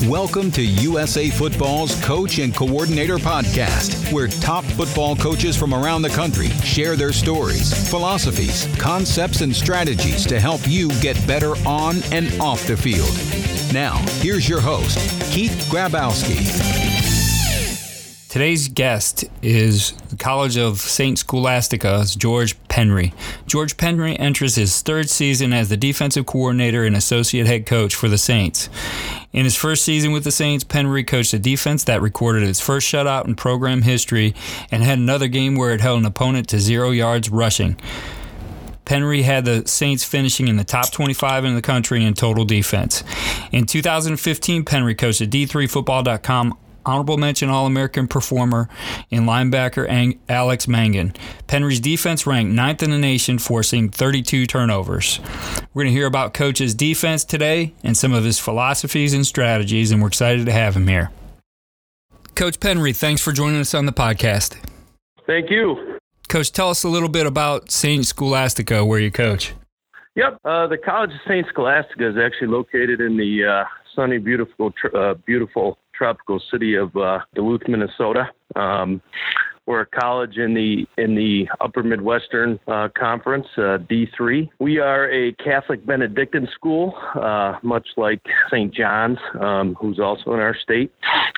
Welcome to USA Football's Coach and Coordinator Podcast, where top football coaches from around the country share their stories, philosophies, concepts, and strategies to help you get better on and off the field. Now, here's your host, Keith Grabowski. Today's guest is the College of St. Scholastica's George Penry. George Penry enters his third season as the defensive coordinator and associate head coach for the Saints. In his first season with the Saints, Penry coached a defense that recorded its first shutout in program history and had another game where it held an opponent to 0 yards rushing. Penry had the Saints finishing in the top 25 in the country in total defense. In 2015, Penry coached at D3Football.com honorable mention All-American performer in linebacker Alex Mangan. Penry's defense ranked 9th in the nation, forcing 32 turnovers. We're going to hear about Coach's defense today and some of his philosophies and strategies, and we're excited to have him here. Coach Penry, thanks for joining us on the podcast. Thank you. Coach, tell us a little bit about St. Scholastica, where you coach. Yep. The College of St. Scholastica is actually located in the sunny, beautiful tropical city of Duluth, Minnesota. We're a college in the Upper Midwestern Conference, D3. We are a Catholic Benedictine school, much like St. John's, who's also in our state.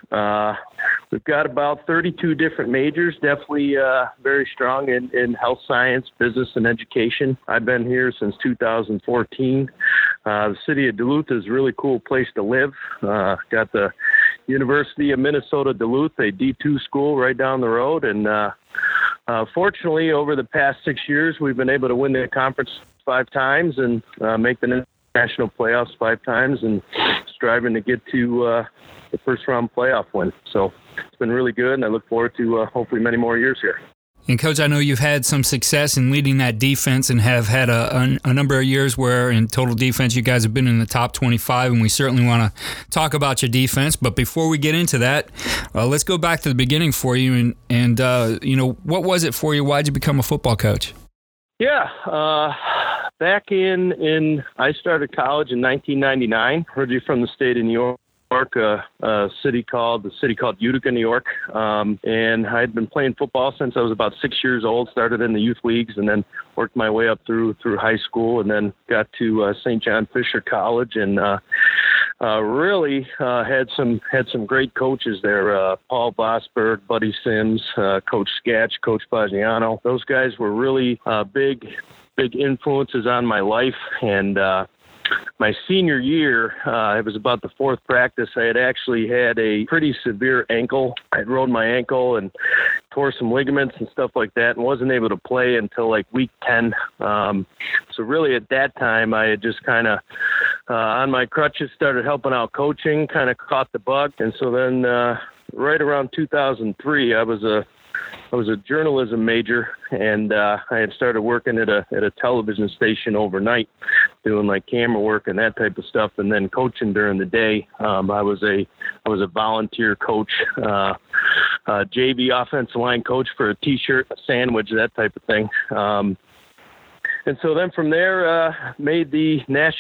We've got about 32 different majors, definitely very strong in health science, business, and education. I've been here since 2014. The city of Duluth is a really cool place to live. Got the University of Minnesota Duluth, a D2 school right down the road. And fortunately, over the past 6 years, we've been able to win the conference 5 times and make the national playoffs 5 times and striving to get to the first round playoff win. So it's been really good, and I look forward to hopefully many more years here. And, Coach, I know you've had some success in leading that defense and have had a number of years where in total defense you guys have been in the top 25, and we certainly want to talk about your defense. But before we get into that, let's go back to the beginning for you. And what was it for you? Why did you become a football coach? Yeah, back in I started college in 1999, originally from the state of New York. A city called Utica, New York. And I'd been playing football since I was about 6 years old, started in the youth leagues and then worked my way up through high school and then got to St. John Fisher College and really had some great coaches there. Paul Vosberg, Buddy Sims, Coach Sketch, Coach Fagiano. Those guys were really big influences on my life. And my senior year, it was about the 4th practice. I had actually had a pretty severe ankle. I'd rolled my ankle and tore some ligaments and stuff like that and wasn't able to play until like week 10. So really at that time, I had just kind of on my crutches started helping out coaching, kind of caught the bug. And so then right around 2003, I was a journalism major, and I had started working at a television station overnight, doing like camera work and that type of stuff, and then coaching during the day. I was a volunteer coach, JV offensive line coach for a T-shirt, a sandwich, that type of thing. And so then from there, made the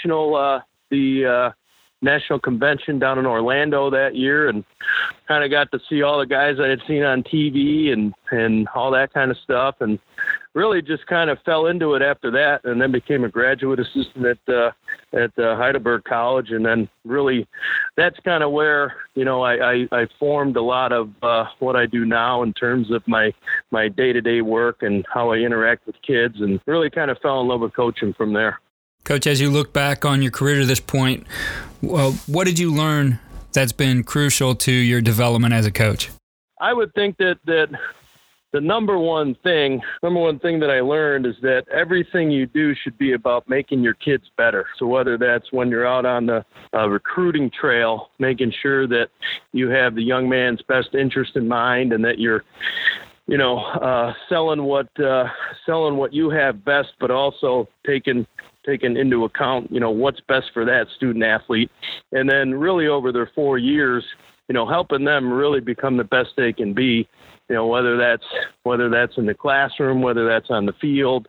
national convention down in Orlando that year and kind of got to see all the guys I had seen on TV and all that kind of stuff, and really just kind of fell into it after that, and then became a graduate assistant at Heidelberg College. And then really that's kind of where, I formed a lot of what I do now in terms of my day-to-day work and how I interact with kids, and really kind of fell in love with coaching from there. Coach, as you look back on your career to this point, what did you learn that's been crucial to your development as a coach? I would think that the number one thing that I learned is that everything you do should be about making your kids better. So whether that's when you're out on the recruiting trail, making sure that you have the young man's best interest in mind and that you're selling what you have best, but also taking into account, what's best for that student athlete. And then really over their 4 years, helping them really become the best they can be, whether that's in the classroom, whether that's on the field,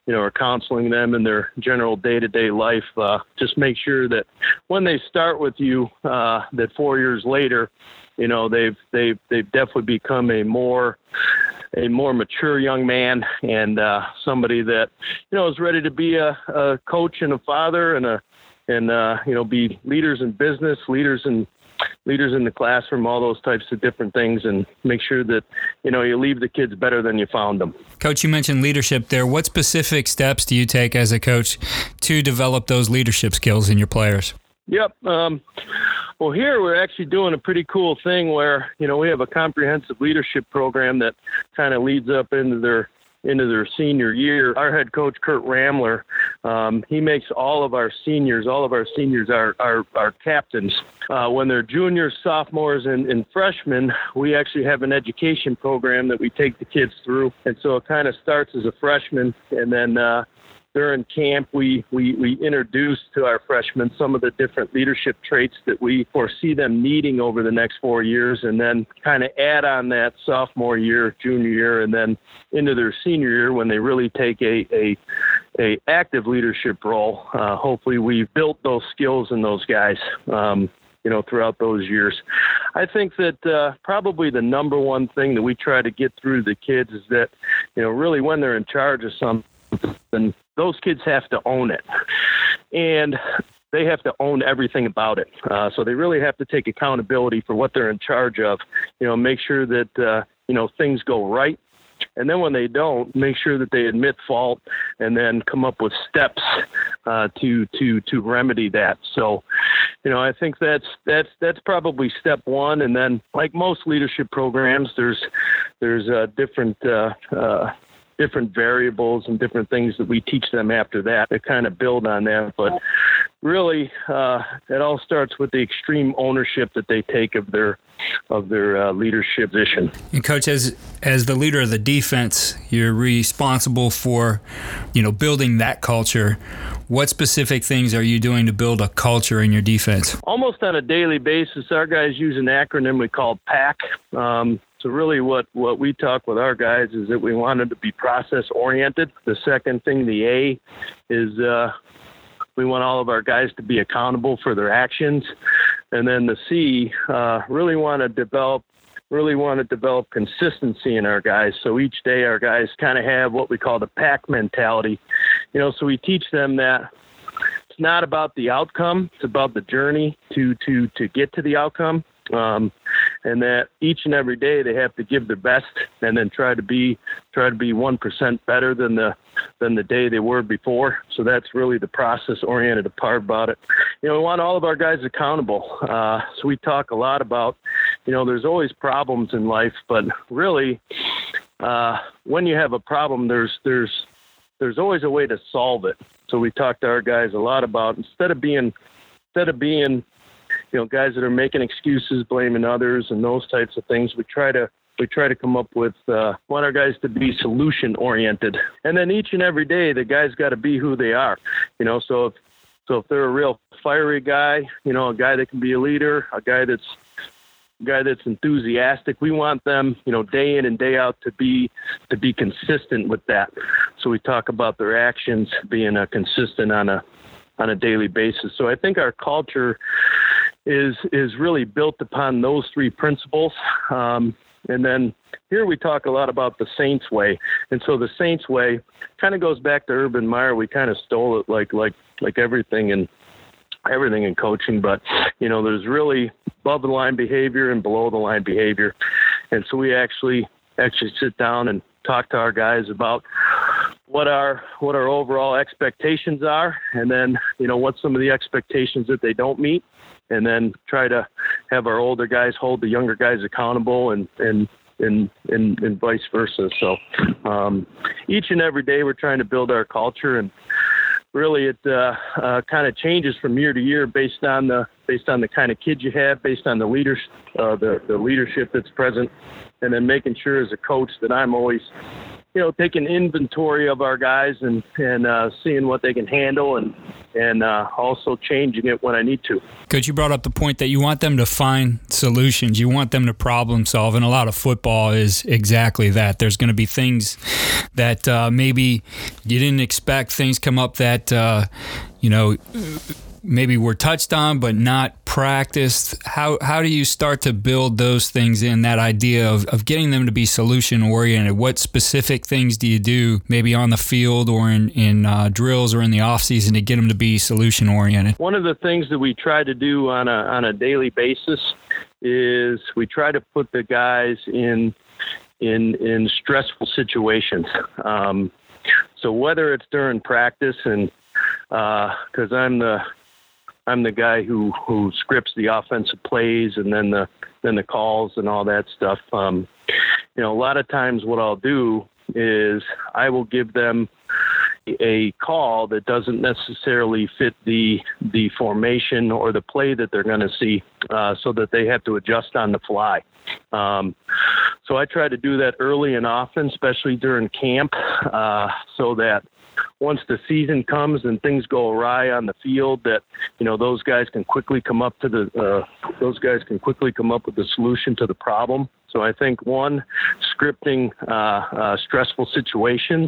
or counseling them in their general day-to-day life. Just make sure that when they start with you, that 4 years later, they've definitely become a more mature young man, and somebody that is ready to be a coach and a father and be leaders in business, leaders in the classroom, all those types of different things, and make sure that you leave the kids better than you found them. Coach, you mentioned leadership there. What specific steps do you take as a coach to develop those leadership skills in your players? Yep. Well, here we're actually doing a pretty cool thing where, we have a comprehensive leadership program that kind of leads up into their senior year. Our head coach, Kurt Ramler, he makes all of our seniors are captains. When they're juniors, sophomores, and freshmen, we actually have an education program that we take the kids through. And so it kind of starts as a freshman, and then during camp, we introduce to our freshmen some of the different leadership traits that we foresee them needing over the next 4 years, and then kind of add on that sophomore year, junior year, and then into their senior year when they really take a active leadership role. Hopefully we've built those skills in those guys, throughout those years. I think that probably the number one thing that we try to get through to the kids is that, really when they're in charge of something, those kids have to own it, and they have to own everything about it. So they really have to take accountability for what they're in charge of, make sure that, things go right. And then when they don't, make sure that they admit fault and then come up with steps to remedy that. So, I think that's probably step one. And then, like most leadership programs, there's different variables and different things that we teach them after that to kind of build on that. But really, it all starts with the extreme ownership that they take of their leadership position. And Coach, as the leader of the defense, you're responsible for, building that culture. What specific things are you doing to build a culture in your defense? Almost on a daily basis, our guys use an acronym we call PACK. So really what we talk with our guys is that we wanted to be process-oriented. The second thing, the A, is we want all of our guys to be accountable for their actions. And then the C, really want to develop consistency in our guys. So each day our guys kind of have what we call the pack mentality. So we teach them that it's not about the outcome, it's about the journey to get to the outcome. And that each and every day they have to give their best and then try to be 1% better than the day they were before. So that's really the process-oriented part about it. We want all of our guys accountable. So we talk a lot about, there's always problems in life, but really, when you have a problem, there's always a way to solve it. So we talk to our guys a lot about instead of being guys that are making excuses, blaming others, and those types of things, we try to come up with want our guys to be solution oriented. And then each and every day, the guys got to be who they are. So if they're a real fiery guy, a guy that can be a leader, a guy that's enthusiastic, we want them, day in and day out to be consistent with that. So we talk about their actions being consistent on a daily basis. So I think our culture is really built upon those three principles. And then here we talk a lot about the Saints way. And so the Saints way kind of goes back to Urban Meyer. We kind of stole it like everything in coaching, but there's really above the line behavior and below the line behavior. And so we actually sit down and talk to our guys about what our overall expectations are, and then what some of the expectations that they don't meet, and then try to have our older guys hold the younger guys accountable and vice versa. So each and every day we're trying to build our culture, and really it kind of changes from year to year based on the kind of kids you have, based on the leadership that's present, and then making sure as a coach that I'm always taking inventory of our guys and seeing what they can handle and also changing it when I need to. Coach, you brought up the point that you want them to find solutions. You want them to problem solve, and a lot of football is exactly that. There's going to be things that maybe you didn't expect, things come up that, maybe were touched on but not practiced. How do you start to build those things in, that idea of getting them to be solution-oriented? What specific things do you do maybe on the field or in drills or in the off-season to get them to be solution-oriented? One of the things that we try to do on a daily basis is we try to put the guys in stressful situations. So whether it's during practice, and because I'm the guy who scripts the offensive plays and then the calls and all that stuff. A lot of times what I'll do is I will give them a call that doesn't necessarily fit the formation or the play that they're going to see, so that they have to adjust on the fly. So I try to do that early and often, especially during camp, so that once the season comes and things go awry on the field, that those guys can quickly come up with the solution to the problem. So I think scripting stressful situations.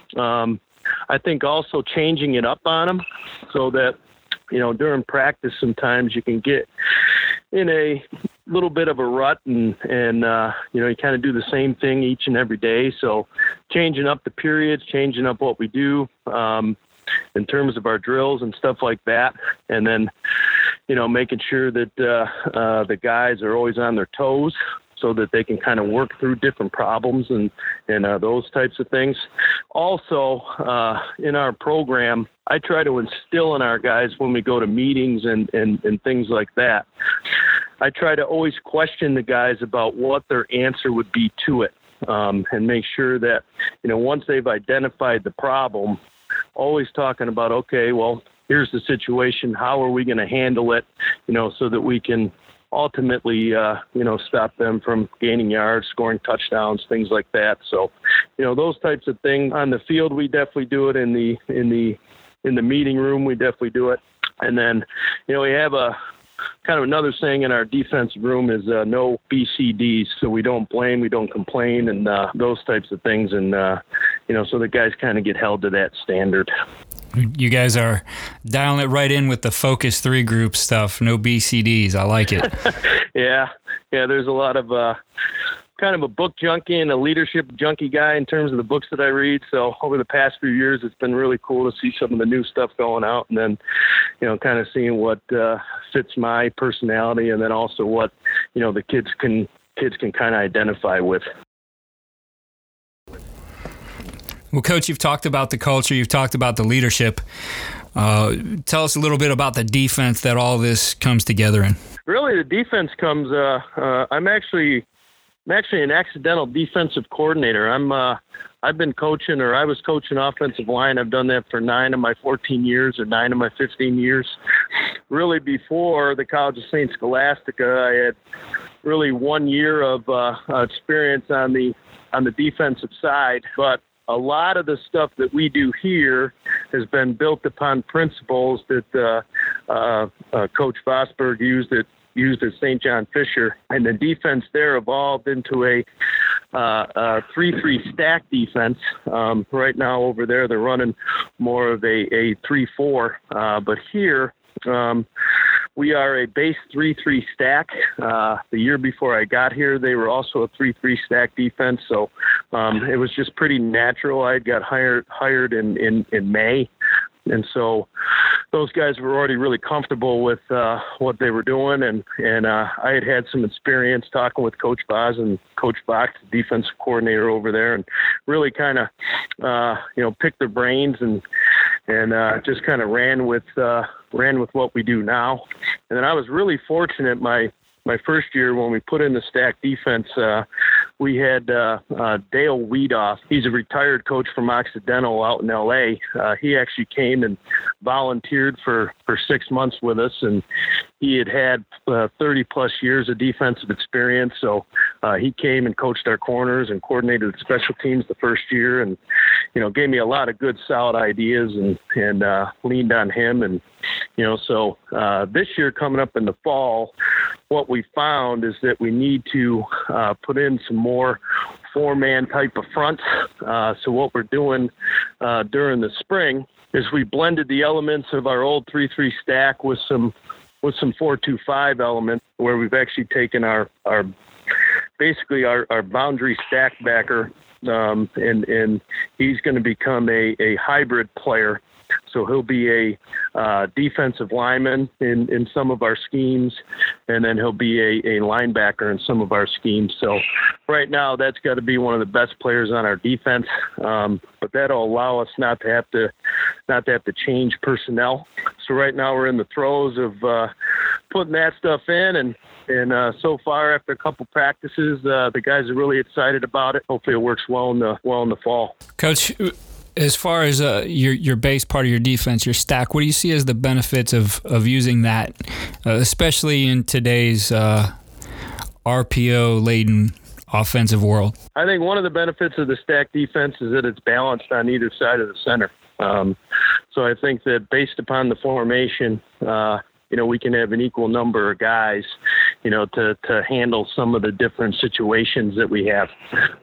I think also changing it up on them so that during practice sometimes you can get in a little bit of a rut and you kind of do the same thing each and every day. So changing up the periods, changing up what we do in terms of our drills and stuff like that. And then, making sure that the guys are always on their toes so that they can kind of work through different problems and those types of things. Also, in our program, I try to instill in our guys when we go to meetings and things like that. I try to always question the guys about what their answer would be to it, and make sure that, once they've identified the problem, always talking about, okay, well, here's the situation. How are we going to handle it, so that we can ultimately, stop them from gaining yards, scoring touchdowns, things like that. So, those types of things on the field, we definitely do it. In the meeting room, we definitely do it. And then, we have a kind of another saying in our defensive room is no BCDs. So we don't blame, we don't complain, and those types of things. And, so the guys kind of get held to that standard. You guys are dialing it right in with the Focus 3 group stuff. No BCDs. I like it. Yeah. There's a lot of kind of a book junkie and a leadership junkie guy in terms of the books that I read. So over the past few years, it's been really cool to see some of the new stuff going out, and then, kind of seeing what fits my personality, and then also what, the kids can kind of identify with. Well, Coach, you've talked about the culture. You've talked about the leadership. Tell us a little bit about the defense that all this comes together in. Really, the defense comes. I'm actually an accidental defensive coordinator. I've been coaching, or I was coaching offensive line. I've done that for 9 of my 14 years or 9 of my 15 years. Really, before the College of St. Scholastica, I had really 1 year of experience on the defensive side, but a lot of the stuff that we do here has been built upon principles that Coach Vosberg used at St. John Fisher, and the defense there evolved into a 3-3 stack defense. Right now over there, they're running more of a 3-4, but here we are a base 3-3 stack. The year before I got here, they were also a 3-3 stack defense. So it was just pretty natural. I got hired in May. And so those guys were already really comfortable with what they were doing. And I had some experience talking with Coach Boz and Coach Bach, the defensive coordinator over there, and really kind of, picked their brains and just kind of ran with what we do now. And then I was really fortunate my first year when we put in the stack defense. we had Dale Weedoff. He's a retired coach from Occidental out in L.A. He actually came and volunteered for 6 months with us, and he had 30-plus years of defensive experience. So he came and coached our corners and coordinated the special teams the first year, and gave me a lot of good, solid ideas, and leaned on him. And so this year coming up in the fall, what we found is that we need to put in some more four-man type of fronts. So what we're doing during the spring is we blended the elements of our old 3-3 stack with some 4-2-5 elements, where we've actually taken our boundary stack backer, and he's going to become a hybrid player. So he'll be a defensive lineman in some of our schemes, and then he'll be a linebacker in some of our schemes. So right now, that's got to be one of the best players on our defense. But that'll allow us not to have to change personnel. So right now, we're in the throes of putting that stuff in, and so far, after a couple practices, the guys are really excited about it. Hopefully, it works well in the fall. Coach, as far as your base part of your defense, your stack, what do you see as the benefits of using that, especially in today's RPO-laden offensive world? I think one of the benefits of the stack defense is that it's balanced on either side of the center. So I think that based upon the formation, we can have an equal number of guys, to handle some of the different situations that we have,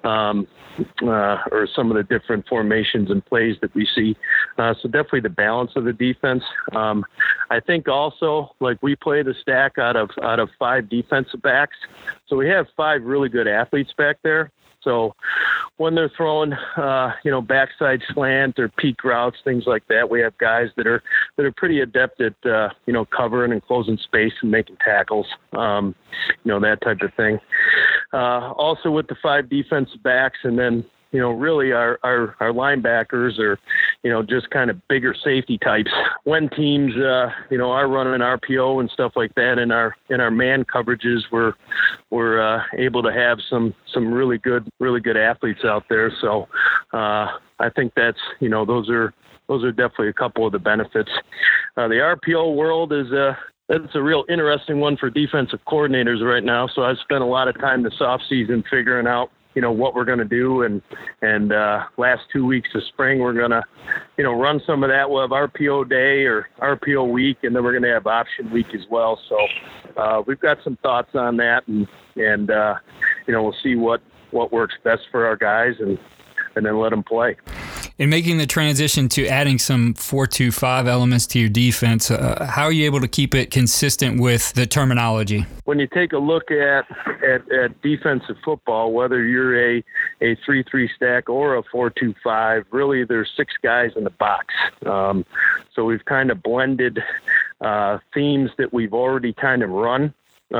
or some of the different formations and plays that we see. So definitely the balance of the defense. I think also, like, we play the stack out of 5 defensive backs. So we have 5 really good athletes back there. So when they're throwing, backside slant or peak routes, things like that, we have guys that are pretty adept at, covering and closing space and making tackles, that type of thing. Also with the 5 defensive backs, and then, really our linebackers are, just kind of bigger safety types. When teams, are running RPO and stuff like that, in our man coverages, we're able to have some really good athletes out there. So I think that's, those are definitely a couple of the benefits. The RPO world that's a real interesting one for defensive coordinators right now. So I've spent a lot of time this offseason figuring out, what we're going to do. And last 2 weeks of spring, we're going to, run some of that. We'll have RPO day or RPO week, and then we're going to have option week as well. So we've got some thoughts on that, and we'll see what works best for our guys, and then let them play. In making the transition to adding some 4-2-5 elements to your defense, how are you able to keep it consistent with the terminology? When you take a look at defensive football, whether you're a 3-3 stack or a 4-2-5, really there's 6 guys in the box. So we've kind of blended themes that we've already kind of run.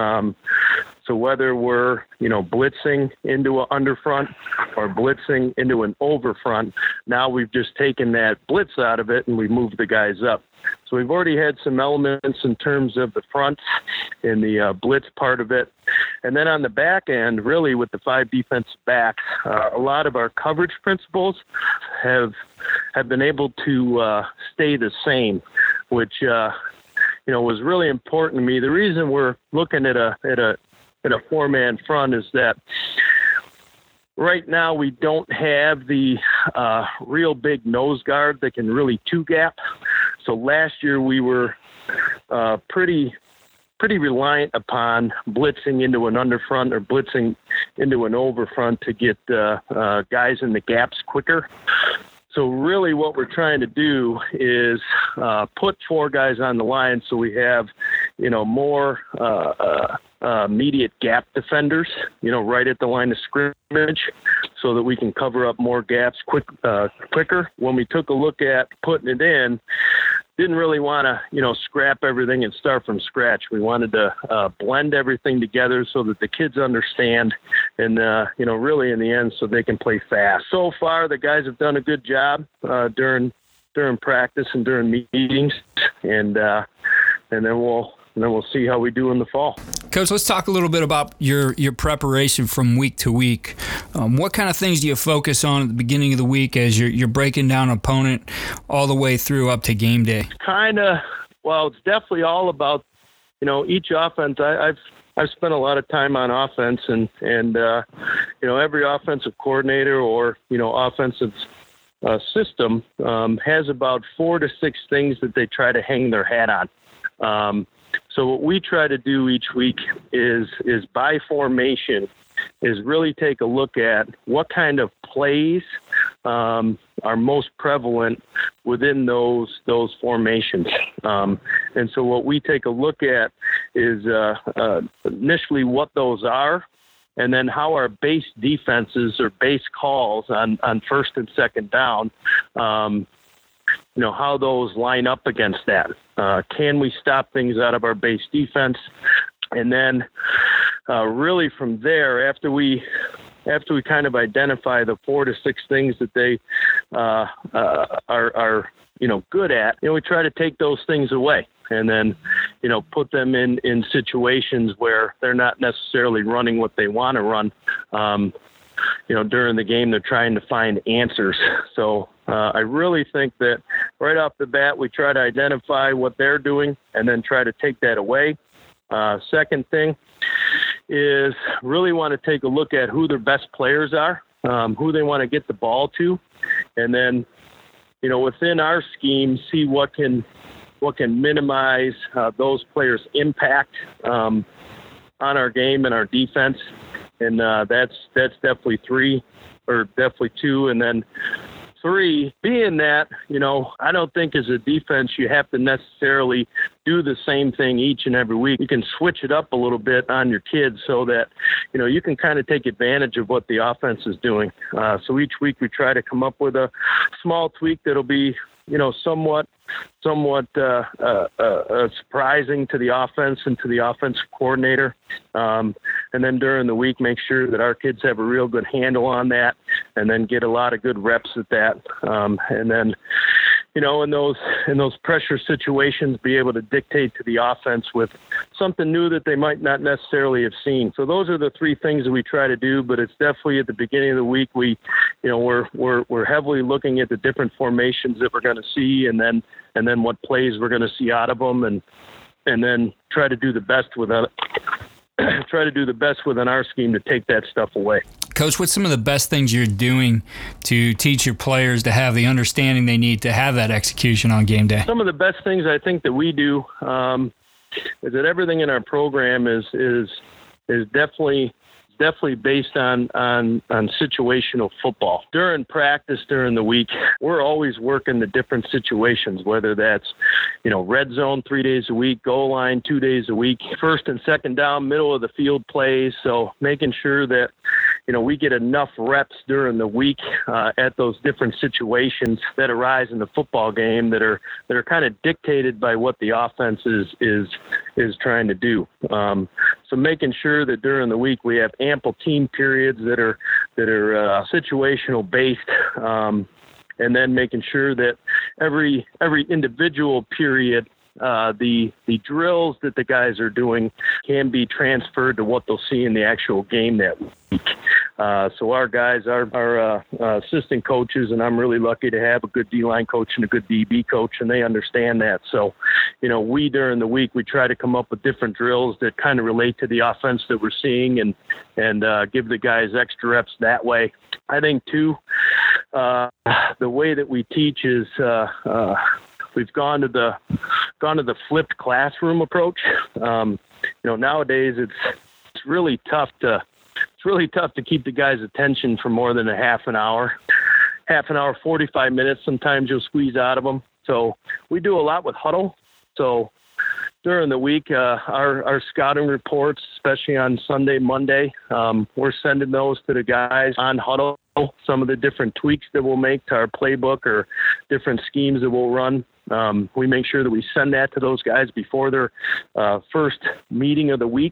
So whether we're, blitzing into an underfront or blitzing into an overfront, now we've just taken that blitz out of it and we've moved the guys up. So we've already had some elements in terms of the front and the blitz part of it. And then on the back end, really with the 5 defensive backs, a lot of our coverage principles have been able to stay the same, which was really important to me. The reason we're looking at a 4-man front is that right now we don't have the real big nose guard that can really 2-gap. So last year we were pretty reliant upon blitzing into an underfront or blitzing into an overfront to get guys in the gaps quicker. So really what we're trying to do is put 4 guys on the line so we have, more immediate gap defenders, right at the line of scrimmage, so that we can cover up more gaps quicker. When we took a look at putting it in, didn't really want to, scrap everything and start from scratch. We wanted to blend everything together so that the kids understand and, really in the end, so they can play fast. So far, the guys have done a good job during practice and during meetings, and then we'll see how we do in the fall. Coach, let's talk a little bit about your preparation from week to week. What kind of things do you focus on at the beginning of the week as you're breaking down an opponent all the way through up to game day? It's definitely all about, each offense. I've spent a lot of time on offense, and every offensive coordinator or offensive system has about 4 to 6 things that they try to hang their hat on. So what we try to do each week is by formation is really take a look at what kind of plays are most prevalent within those formations. And so what we take a look at is initially what those are, and then how our base defenses or base calls on first and second down, how those line up against that. Can we stop things out of our base defense? And then really from there, after we kind of identify the 4 to 6 things that they are good at, we try to take those things away and then, put them in situations where they're not necessarily running what they want to run. During the game, they're trying to find answers. So I really think that right off the bat, we try to identify what they're doing and then try to take that away. Second thing is really want to take a look at who their best players are, who they want to get the ball to, and then, within our scheme, see what can minimize those players' impact on our game and our defense. And that's definitely 3, or definitely 2. And then 3, being that, I don't think as a defense you have to necessarily do the same thing each and every week. You can switch it up a little bit on your kids so that, you can kind of take advantage of what the offense is doing. So each week we try to come up with a small tweak that'll be, somewhat surprising to the offense and to the offensive coordinator. And then during the week, make sure that our kids have a real good handle on that and then get a lot of good reps at that. And then, in those pressure situations, be able to dictate to the offense with something new that they might not necessarily have seen. So those are the 3 things that we try to do, but it's definitely at the beginning of the week, we're heavily looking at the different formations that we're going to see and then what plays we're going to see out of them and then try to do the best within our scheme to take that stuff away. Coach, what's some of the best things you're doing to teach your players to have the understanding they need to have that execution on game day? Some of the best things I think that we do is that everything in our program is definitely based on situational football. During practice, during the week, we're always working the different situations, whether that's, red zone 3 days a week, goal line 2 days a week, first and second down, middle of the field plays. So making sure that, we get enough reps during the week at those different situations that arise in the football game that are kind of dictated by what the offense is trying to do. So making sure that during the week we have ample team periods that are situational based, and then making sure that every individual period, the drills that the guys are doing can be transferred to what they'll see in the actual game that week. So our guys, our assistant coaches, and I'm really lucky to have a good D-line coach and a good DB coach, and they understand that. So, we during the week, we try to come up with different drills that kind of relate to the offense that we're seeing and give the guys extra reps that way. I think, too, the way that we teach is we've gone to the flipped classroom approach. Nowadays it's really tough to keep the guys' attention for more than a half an hour, 45 minutes. Sometimes you'll squeeze out of them. So we do a lot with huddle. So during the week, our scouting reports, especially on Sunday, Monday, we're sending those to the guys on huddle. Some of the different tweaks that we'll make to our playbook or different schemes that we'll run. We make sure that we send that to those guys before their first meeting of the week.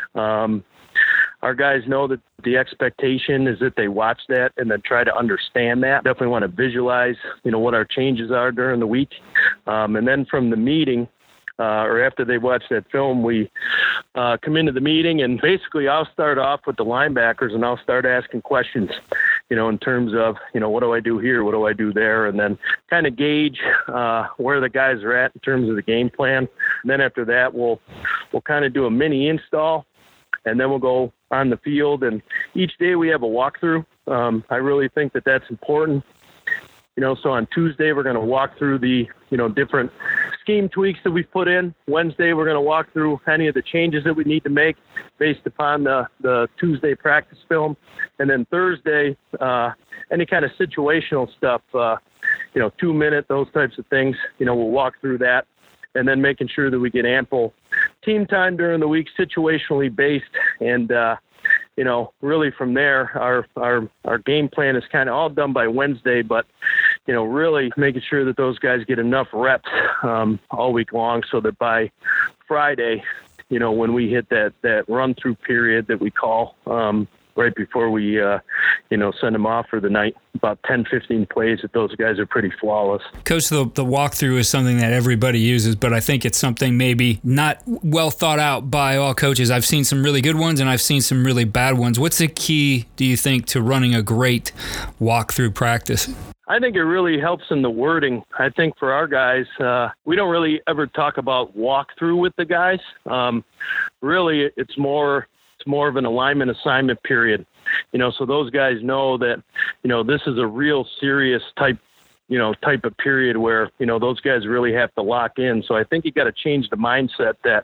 Our guys know that the expectation is that they watch that and then try to understand that. Definitely want to visualize, what our changes are during the week. And then from the meeting, or after they watch that film, we come into the meeting, and basically I'll start off with the linebackers, and I'll start asking questions, in terms of, what do I do here? What do I do there? And then kind of gauge where the guys are at in terms of the game plan. And then after that, we'll kind of do a mini install, and then we'll go on the field. And each day we have a walkthrough. I really think that that's important. So on Tuesday, we're going to walk through the, different scheme tweaks that we've put in. Wednesday, we're going to walk through any of the changes that we need to make based upon the Tuesday practice film. And then Thursday, any kind of situational stuff, 2-minute, those types of things, we'll walk through that. And then making sure that we get ample team time during the week, situationally based. And, really from there, our game plan is kind of all done by Wednesday, but, really making sure that those guys get enough reps all week long so that by Friday, when we hit that run-through period that we call right before we, send them off for the night, about 10, 15 plays, that those guys are pretty flawless. Coach, the walkthrough is something that everybody uses, but I think it's something maybe not well thought out by all coaches. I've seen some really good ones, and I've seen some really bad ones. What's the key, do you think, to running a great walkthrough practice? I think it really helps in the wording. I think for our guys, we don't really ever talk about walkthrough with the guys. Really, it's more of an alignment assignment period, so those guys know that, this is a real serious type of period where, those guys really have to lock in. So I think you got to change the mindset that,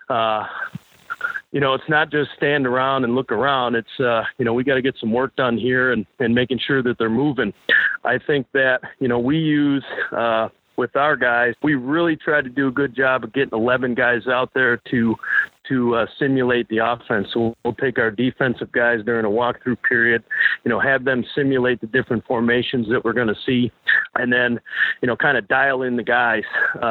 it's not just stand around and look around. It's, we got to get some work done here and making sure that they're moving. I think that, we use, with our guys, we really try to do a good job of getting 11 guys out there to simulate the offense. So we'll take our defensive guys during a walkthrough period, have them simulate the different formations that we're going to see, and then, kind of dial in the guys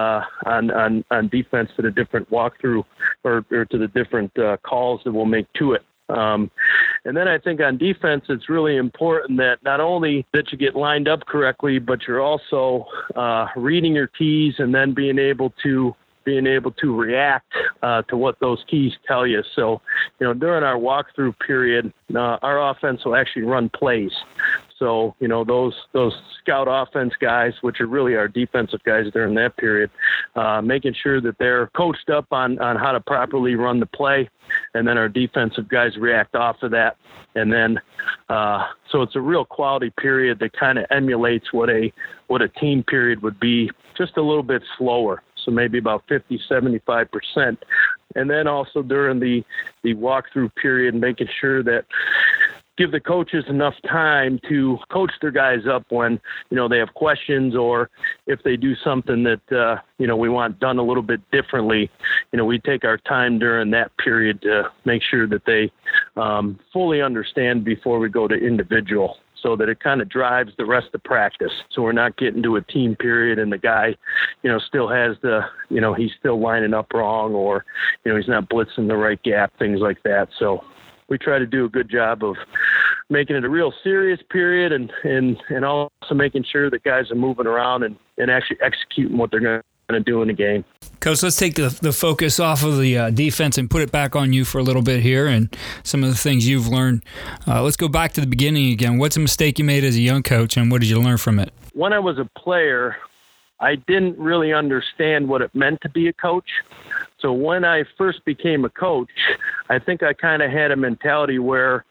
on defense to the different walkthrough or to the different calls that we'll make to it. And then I think on defense, it's really important that not only that you get lined up correctly, but you're also reading your keys and then being able to react to what those keys tell you. So, during our walkthrough period, our offense will actually run plays. So, those scout offense guys, which are really our defensive guys during that period, making sure that they're coached up on how to properly run the play. And then our defensive guys react off of that. And then, so it's a real quality period that kind of emulates what a team period would be, just a little bit slower. So maybe about 50, 75%. And then also during the walkthrough period, making sure that give the coaches enough time to coach their guys up when, they have questions, or if they do something that, we want done a little bit differently. We take our time during that period to make sure that they fully understand before we go to individual, so that it kind of drives the rest of practice. So we're not getting to a team period and the guy, still has he's still lining up wrong, or, he's not blitzing the right gap, things like that. So we try to do a good job of making it a real serious period and also making sure that guys are moving around and actually executing what they're going to do in the game. Coach, let's take the focus off of the defense and put it back on you for a little bit here and some of the things you've learned. Let's go back to the beginning again. What's a mistake you made as a young coach, and what did you learn from it? When I was a player, I didn't really understand what it meant to be a coach. So when I first became a coach, I think I kind of had a mentality where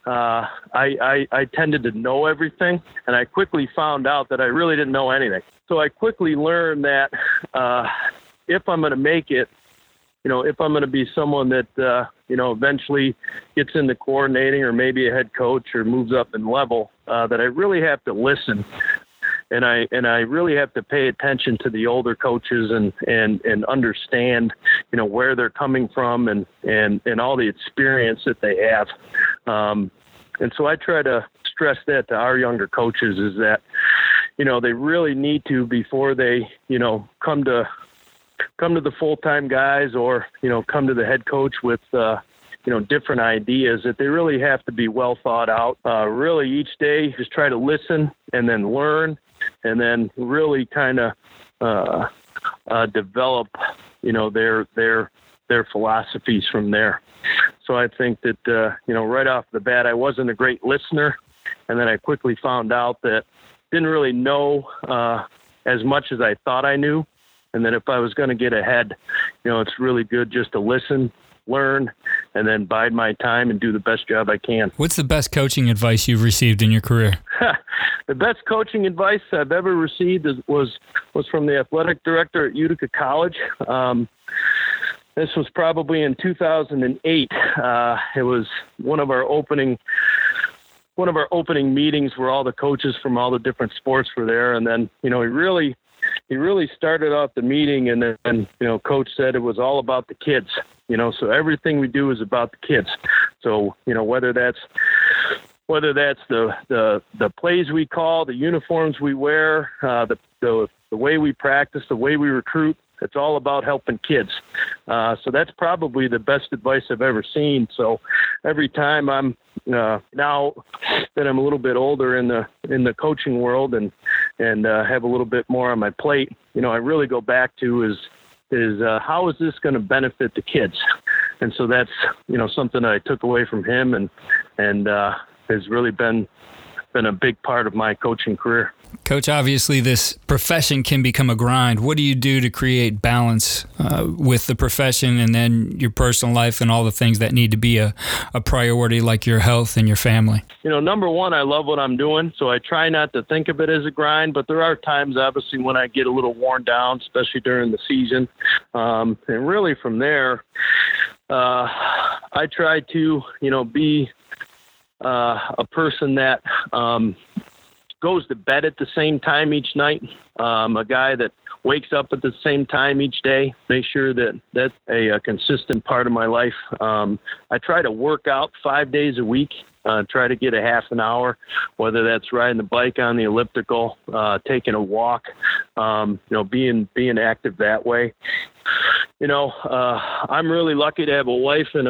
I tended to know everything, and I quickly found out that I really didn't know anything. So I quickly learned that if I'm going to make it, if I'm going to be someone that, eventually gets into coordinating or maybe a head coach or moves up in level, that I really have to listen. And I really have to pay attention to the older coaches and understand, where they're coming from and all the experience that they have. And so I try to stress that to our younger coaches, is that, they really need to, before they, come to the full-time guys or, come to the head coach with, different ideas, that they really have to be well thought out. Really each day, just try to listen and then learn, and then really kind of develop, their philosophies from there. So I think that, right off the bat, I wasn't a great listener. And then I quickly found out that didn't really know as much as I thought I knew. And then if I was going to get ahead, it's really good just to listen, learn, and then bide my time and do the best job I can. What's the best coaching advice you've received in your career? The best coaching advice I've ever received was from the athletic director at Utica College. This was probably in 2008. It was one of our opening meetings where all the coaches from all the different sports were there. And then, he really started off the meeting, and then, coach said it was all about the kids, so everything we do is about the kids. So, whether that's the plays we call, the uniforms we wear, the way we practice, the way we recruit, it's all about helping kids. So that's probably the best advice I've ever seen. So every time I'm now that I'm a little bit older in the coaching world and have a little bit more on my plate, I really go back to is how is this going to benefit the kids? And so that's something I took away from him and has really been a big part of my coaching career. Coach, obviously this profession can become a grind. What do you do to create balance with the profession and then your personal life and all the things that need to be a priority, like your health and your family? Number one, I love what I'm doing, so I try not to think of it as a grind, but there are times, obviously, when I get a little worn down, especially during the season. And really from there, I try to, be a person that goes to bed at the same time each night, a guy that wakes up at the same time each day, make sure that that's a consistent part of my life. I try to work out 5 days a week, try to get a half an hour, whether that's riding the bike on the elliptical, taking a walk, being active that way. I'm really lucky to have a wife and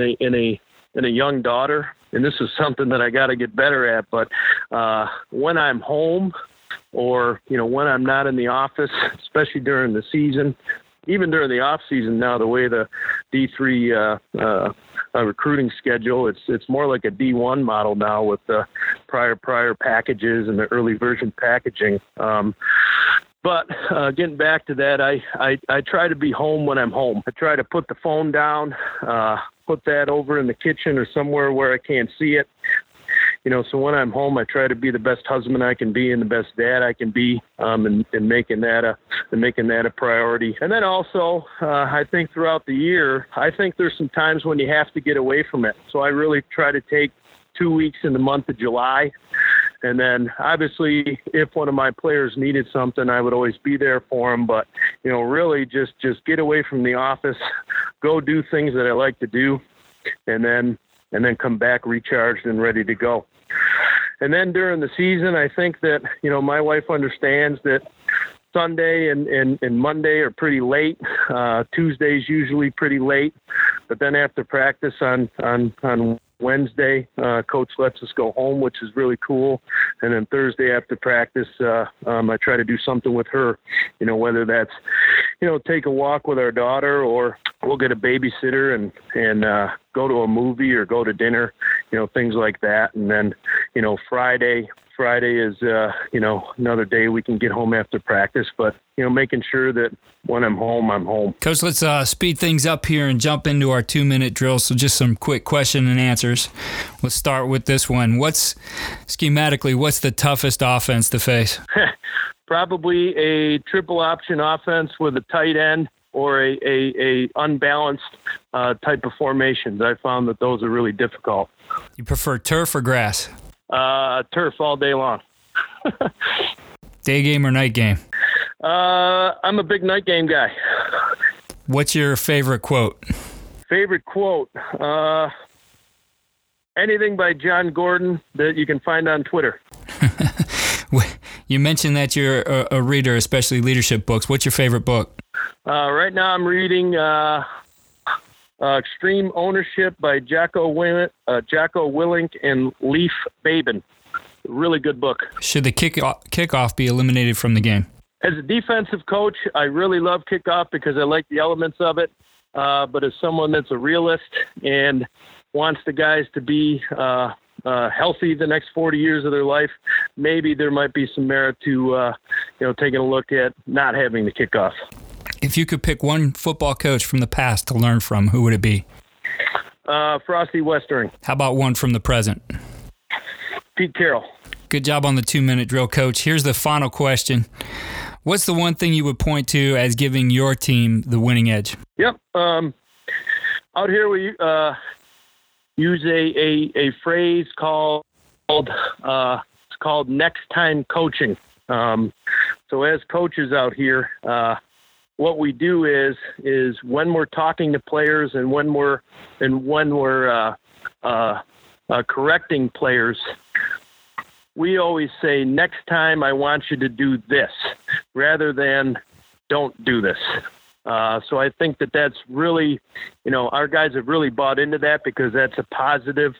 a young daughter. And this is something that I got to get better at. But when I'm home or, when I'm not in the office, especially during the season, even during the off season now, the way the D3 recruiting schedule, it's more like a D1 model now with the prior packages and the early version packaging. But getting back to that, I try to be home when I'm home. I try to put the phone down, put that over in the kitchen or somewhere where I can't see it. So when I'm home, I try to be the best husband I can be and the best dad I can be, and making that a priority. And then also, I think throughout the year, I think there's some times when you have to get away from it. So I really try to take 2 weeks in the month of July. And then obviously if one of my players needed something, I would always be there for them. But, really just get away from the office, go do things that I like to do, and then come back recharged and ready to go. And then during the season, I think that, my wife understands that Sunday and Monday are pretty late. Tuesday's usually pretty late. But then after practice on Wednesday, coach lets us go home, which is really cool. And then Thursday after practice, I try to do something with her, whether that's, take a walk with our daughter, or we'll get a babysitter and go to a movie or go to dinner, things like that. And then, Friday is, another day we can get home after practice, but, making sure that when I'm home, I'm home. Coach, let's speed things up here and jump into our 2-minute drill. So just some quick question and answers. Let's start with this one. What's the toughest offense to face? Probably a triple option offense with a tight end or a unbalanced type of formations. I found that those are really difficult. You prefer turf or grass? Turf all day long. Day game or night game? I'm a big night game guy. What's your favorite quote? Favorite quote? Anything by John Gordon that you can find on Twitter. You mentioned that you're a reader, especially leadership books. What's your favorite book? Right now I'm reading Extreme Ownership by Jocko Willink and Leif Babin. Really good book. Should the kickoff be eliminated from the game? As a defensive coach, I really love kickoff because I like the elements of it. But as someone that's a realist and wants the guys to be healthy the next 40 years of their life, maybe there might be some merit to taking a look at not having the kickoff. If you could pick one football coach from the past to learn from, who would it be? Frosty Westering. How about one from the present? Pete Carroll. Good job on the 2-minute drill, Coach. Here's the final question. What's the one thing you would point to as giving your team the winning edge? Yep. Out here we use a phrase called next time coaching. So as coaches out here, what we do is when we're talking to players and when we're correcting players, we always say, next time I want you to do this rather than don't do this. So I think that's really, our guys have really bought into that because that's a positive.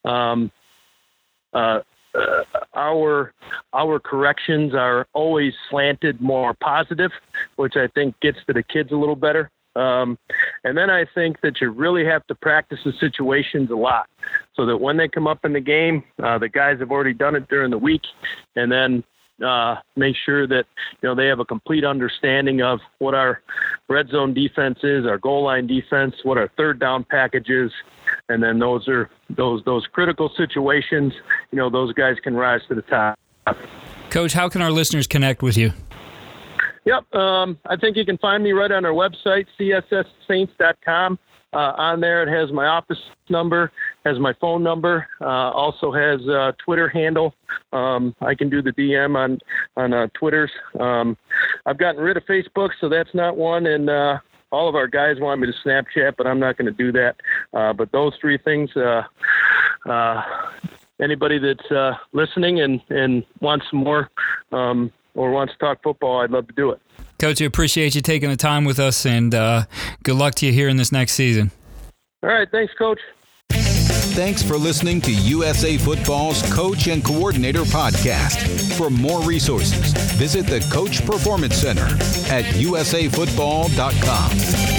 Our corrections are always slanted more positive, which I think gets to the kids a little better. And then I think that you really have to practice the situations a lot so that when they come up in the game, the guys have already done it during the week, and then make sure that they have a complete understanding of what our red zone defense is, our goal line defense, what our third down package is, and then those critical situations. Those guys can rise to the top. Coach, how can our listeners connect with you? Yep, I think you can find me right on our website, csssaints.com. On there, it has my office number, has my phone number, also has a Twitter handle. I can do the DM on Twitters. I've gotten rid of Facebook, so that's not one. And all of our guys want me to Snapchat, but I'm not going to do that. But those three things, anybody that's listening and wants some more or wants to talk football, I'd love to do it. Coach, I appreciate you taking the time with us, and good luck to you here in this next season. All right. Thanks, Coach. Thanks for listening to USA Football's Coach and Coordinator Podcast. For more resources, visit the Coach Performance Center at usafootball.com.